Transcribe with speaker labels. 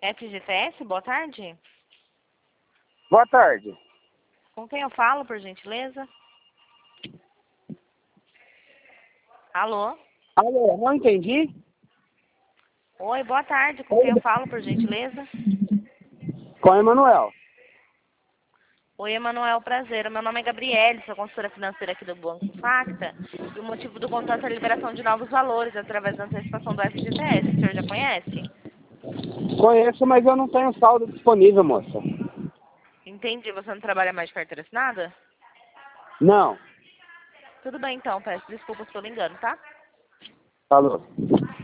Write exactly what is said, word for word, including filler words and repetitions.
Speaker 1: F G T S, boa tarde.
Speaker 2: Boa tarde.
Speaker 1: Com quem eu falo, por gentileza? Alô?
Speaker 2: Alô, não entendi?
Speaker 1: Oi, boa tarde. Com quem eu falo, por gentileza?
Speaker 2: Com o Emanuel.
Speaker 1: Oi, Emanuel, prazer. Meu nome é Gabriele, sou consultora financeira aqui do Banco Facta. E o motivo do contato é a liberação de novos valores através da antecipação do F G T S. O senhor já conhece?
Speaker 2: Conheço, mas eu não tenho saldo disponível, moça.
Speaker 1: Entendi. Você não trabalha mais de carteira assinada?
Speaker 2: Não.
Speaker 1: Tudo bem, então. Peço desculpas pelo engano, tá?
Speaker 2: Falou.